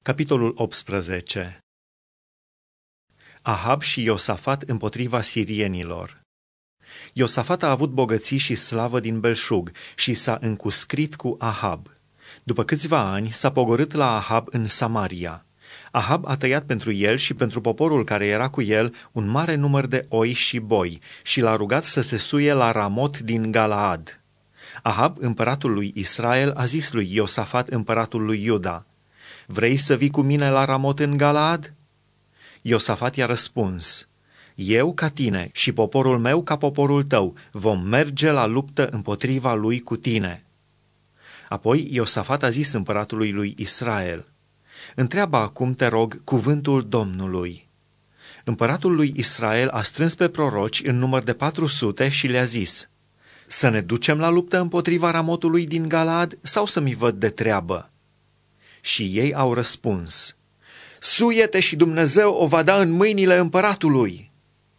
Capitolul 18. Ahab și Iosafat împotriva sirienilor. Iosafat a avut bogății și slavă din belșug și s-a încuscrit cu Ahab. După câțiva ani s-a pogorât la Ahab în Samaria. Ahab a tăiat pentru el și pentru poporul care era cu el un mare număr de oi și boi și l-a rugat să se suie la Ramot din Galaad. Ahab, împăratul lui Israel, a zis lui Iosafat, împăratul lui Iuda: „Vrei să vii cu mine la Ramot în Galaad?” Iosafat i-a răspuns: „Eu ca tine și poporul meu ca poporul tău vom merge la luptă împotriva lui cu tine.” Apoi Iosafat a zis împăratului lui Israel: „Întreabă acum, te rog, cuvântul Domnului.” Împăratul lui Israel a strâns pe proroci în număr de 400 și le-a zis: „Să ne ducem la luptă împotriva Ramotului din Galaad sau să mi văd de treabă?” Și ei au răspuns: „Suie-te și Dumnezeu o va da în mâinile împăratului.”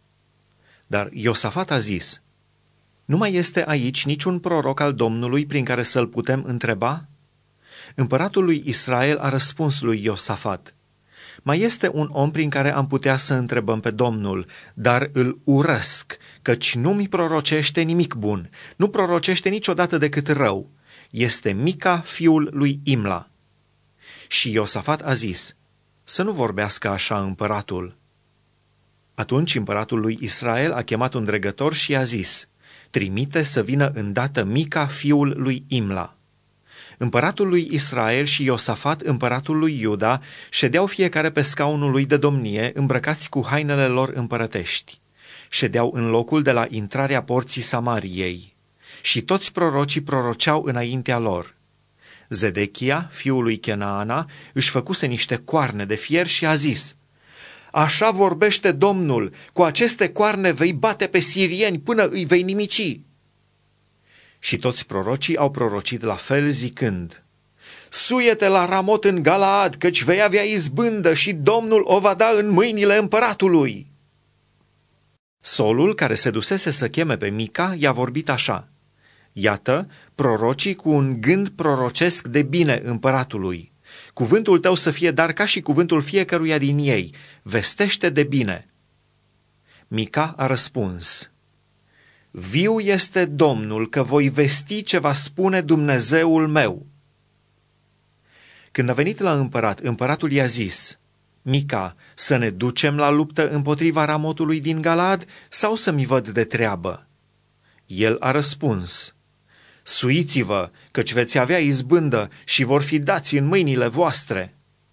Dar Iosafat a zis: „Nu mai este aici niciun proroc al Domnului prin care să-l putem întreba?” Împăratul lui Israel a răspuns lui Iosafat: „Mai este un om prin care am putea să întrebăm pe Domnul, dar îl urăsc, căci nu mi prorocește nimic bun, nu prorocește niciodată decât rău. Este Mica, fiul lui Imla.” Și Iosafat a zis: „Să nu vorbească așa împăratul.” Atunci împăratul lui Israel a chemat un dregător și i-a zis: „Trimite să vină îndată Mica, fiul lui Imla.” Împăratul lui Israel și Iosafat, împăratul lui Iuda, ședeau fiecare pe scaunul lui de domnie, îmbrăcați cu hainele lor împărătești. Ședeau în locul de la intrarea porții Samariei. Și toți prorocii proroceau înaintea lor. Zedechia, fiul lui Chenaana, își făcuse niște coarne de fier și a zis: „Așa vorbește Domnul, cu aceste coarne vei bate pe sirieni până îi vei nimici.” Și toți prorocii au prorocit la fel, zicând: „Suie-te la Ramot în Galaad, căci vei avea izbândă și Domnul o va da în mâinile împăratului.” Solul, care se dusese să cheme pe Mica, i-a vorbit așa: „Iată, prorocii cu un gând prorocesc de bine împăratului. Cuvântul tău să fie dar ca și cuvântul fiecăruia din ei, vestește de bine.” Mica a răspuns: „Viu este Domnul că voi vesti ce va spune Dumnezeul meu.” Când a venit la împărat, împăratul i-a zis: „Mica, să ne ducem la luptă împotriva Ramotului din Galaad sau să mi văd de treabă?” El a răspuns: „Suiți-vă, căci veți avea izbândă și vor fi dați în mâinile voastre.”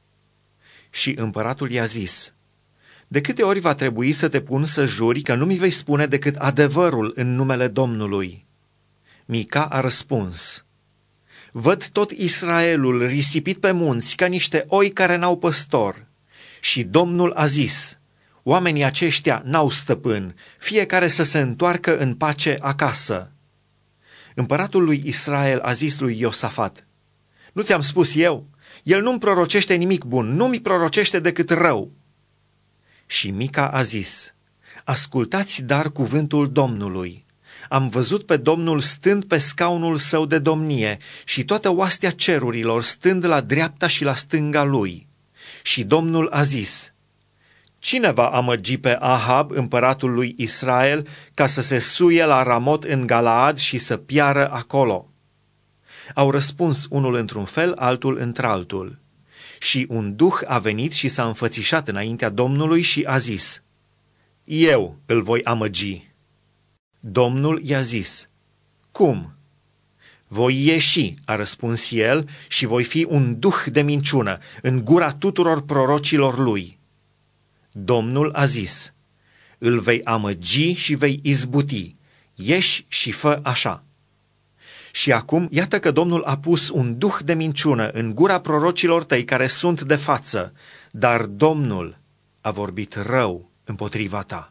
Și împăratul i-a zis: „De câte ori va trebui să te pun să juri că nu mi vei spune decât adevărul în numele Domnului?” Mica a răspuns: „Văd tot Israelul risipit pe munți ca niște oi care n-au păstor. Și Domnul a zis: oamenii aceștia n-au stăpân, fiecare să se întoarcă în pace acasă.” Împăratul lui Israel a zis lui Iosafat: „Nu ți-am spus eu? El nu-mi prorocește nimic bun, nu mi prorocește decât rău.” Și Mica a zis: „Ascultați dar cuvântul Domnului. Am văzut pe Domnul stând pe scaunul său de domnie și toată oastea cerurilor stând la dreapta și la stânga lui.” Și Domnul a zis: „Cine va amăgi pe Ahab, împăratul lui Israel, ca să se suie la Ramot în Galaad și să piară acolo?” Au răspuns unul într-un fel, altul într-altul. Și un duh a venit și s-a înfățișat înaintea Domnului și a zis: „Eu îl voi amăgi.” Domnul i-a zis: „Cum?” „Voi ieși,” a răspuns el, „și voi fi un duh de minciună în gura tuturor prorocilor lui.” Domnul a zis: „Îl vei amăgi și vei izbuti. Ieși și fă așa.” Și acum, iată că Domnul a pus un duh de minciună în gura prorocilor tăi care sunt de față, dar Domnul a vorbit rău împotriva ta.”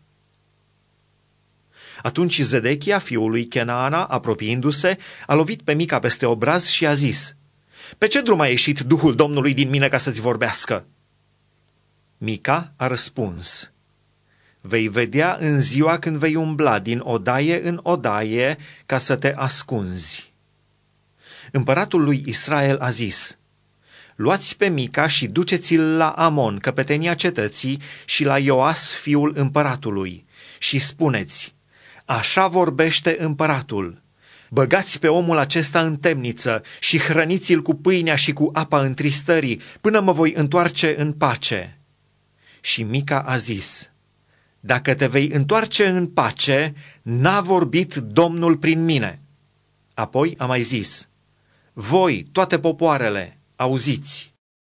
Atunci Zedechia, fiul lui Chenaana, apropiindu-se, a lovit pe Mica peste obraz și a zis: „Pe ce drum a ieșit Duhul Domnului din mine ca să-ți vorbească?” Mica a răspuns: „Vei vedea în ziua când vei umbla din odaie în odaie ca să te ascunzi.” Împăratul lui Israel a zis: luați pe Mica și duceți-l la Amon, căpetenia cetății, și la Ioas, fiul împăratului, și spuneți: așa vorbește împăratul, băgați pe omul acesta în temniță și hrăniți-l cu pâinea și cu apa întristării, până mă voi întoarce în pace. Și Mica a zis: dacă te vei întoarce în pace, n-a vorbit Domnul prin mine. Apoi a mai zis: voi, toate popoarele, auziți.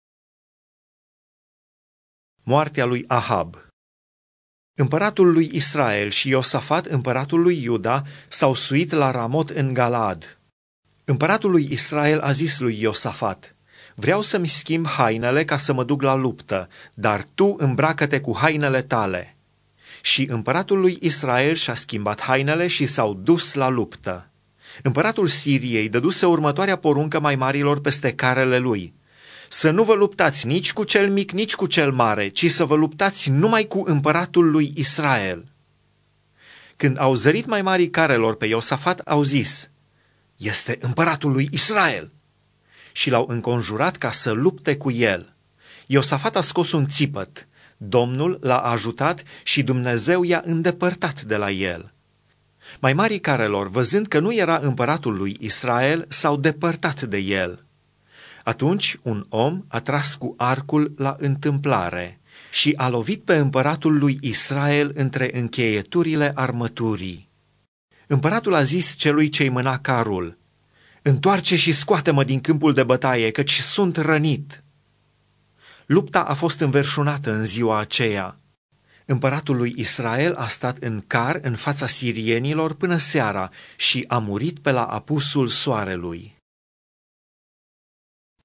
Moartea lui Ahab. Împăratul lui Israel și Iosafat, împăratul lui Iuda, s-au suit la Ramot în Galaad. Împăratul lui Israel a zis lui Iosafat: vreau să-mi schimb hainele ca să mă duc la luptă, dar tu îmbracă-te cu hainele tale. Și împăratul lui Israel și-a schimbat hainele și s-au dus la luptă. Împăratul Siriei dăduse următoarea poruncă mai marilor peste carele lui: să nu vă luptați nici cu cel mic, nici cu cel mare, ci să vă luptați numai cu împăratul lui Israel. Când au zărit mai marii carelor pe Iosafat, au zis: este împăratul lui Israel! Și l-au înconjurat ca să lupte cu el. Iosafat a scos un țipăt, Domnul l-a ajutat și Dumnezeu i-a îndepărtat de la el. Mai marii carelor, văzând că nu era împăratul lui Israel, s-au depărtat de el. Atunci un om a tras cu arcul la întâmplare și a lovit pe împăratul lui Israel între încheieturile armăturii. Împăratul a zis celui ce-i mâna carul: întoarce și scoate-mă din câmpul de bătaie, căci sunt rănit. Lupta a fost înverșunată în ziua aceea. Împăratul lui Israel a stat în car în fața sirienilor până seara și a murit pe la apusul soarelui.